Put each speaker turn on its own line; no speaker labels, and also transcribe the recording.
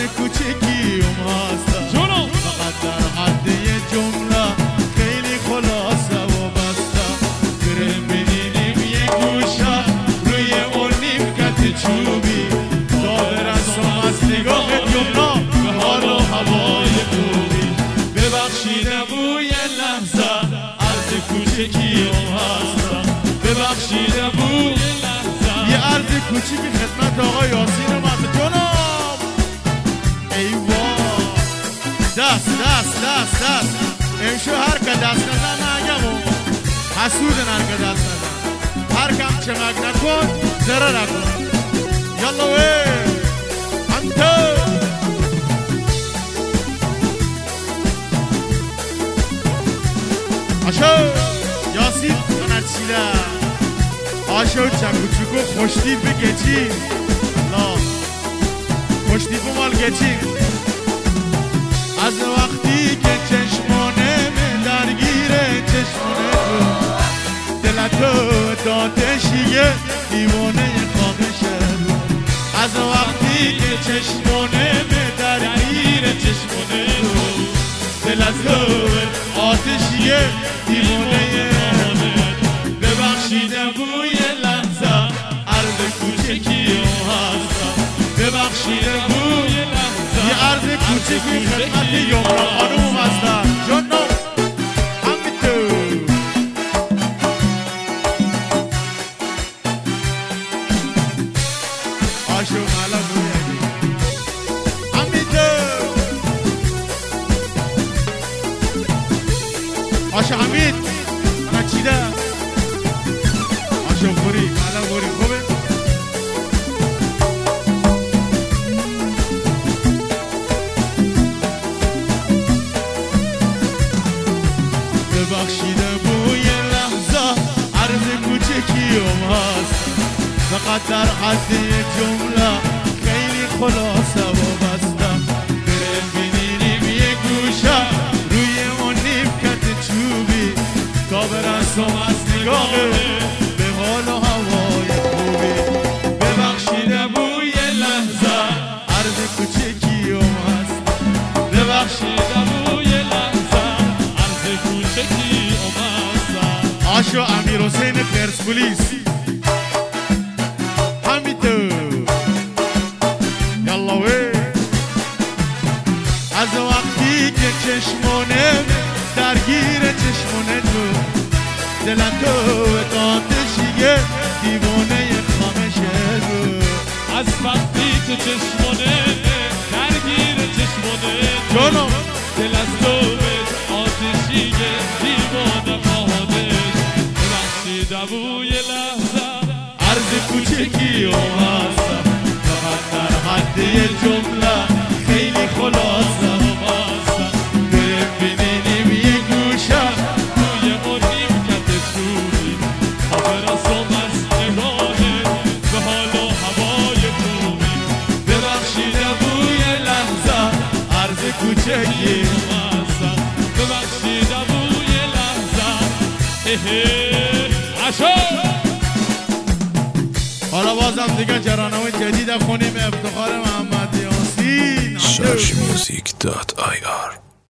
کوچکی هستم فقط در حد یه جمله خیلی خلاصه و بسته بریم ببینیم یه گوشه روی اون نیمکت چوبی تا برسم از نگاه یمنا به حال و هوای خوبی ببخشید بوی لحظه عرض کوچکی هستم ببخشید بوی لحظه یه عرض کوچیکی خدمت آقا یاسین مزه جناب ایوان دست امشو هر که دست نزن نگم حسودن هر که دست نزن هر کم چمک نکن زره نکن یالا وی انتو آشو یاسین منت چیده آشو چکو چکو خوشتیب گچی لا خوشتیب مال گچی از وقتی که چشمانه من درگیره چشمانه تو دلتو داتشیه دیوانه خواهشه از وقتی که چشمانه من درگیره چشمانه تو دلتو آتشیه دیوانه ببخشیده بوی لحظه عرض کوچکی هستم ببخشیده بوی لحظه یه عرض کوچکی خدمت یمنا خانوم هستم جنو همیتو آشو مالا بوی همیتو آشو حمید من چیده آشو بوری مالا بوری خوبه ببخشیده بوی لحظه عرض کوچکی هست فقط در حد جمله خیلی خلاصه و بسته بریم ببینیم یه گوشه روی اون نیمکت چوبی تا برسم از نگاه به حال و هوای خوبی ببخشیده بوی لحظه عرض کوچکی هست ببخشیده بوی لحظه عرض کوچکی هست آشو امیر حسین پرسپولیس همیتو یالا وی از وقتی که چشمونه درگیر چشمونه تو دلتو داتشیه دیوانه خامشه تو
از وقتی که چشمونه درگیر چشمونه
جانم
دلتو آتشیه دیوانه خواهدش ببخشیده بوی لحظه
عرض کوچکی هستم فقط در حد یه جمله خیلی خلاصه هستم بریم ببینیم یه گوشه
روی اون نیمکت چوبی تا برسم از نگاهه به حال و هوای خوبی
ببخشیده بوی لحظه عرض کوچکی
هستم ببخشیده بوی لحظه عشق
حالا بازم دیگه جرانه‌های جدید خونیم افتخار محمد یاسین
Searchmusic.ir